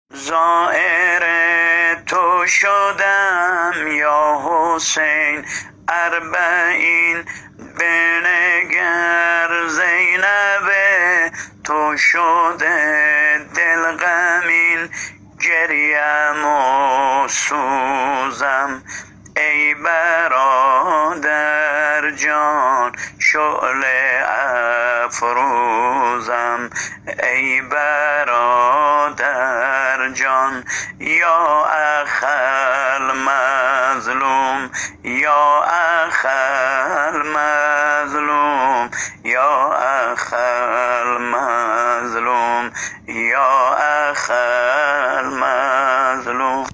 زائر تو شدم یا حسین اربعین، بنگر زینب تو شده دل غمین، گریم و سوزم ای برادر جان، شعله افروزم ای برادر جان. یا اخل مظلوم یا اخل مظلوم یا اخل مظلوم یا اخل مظلوم.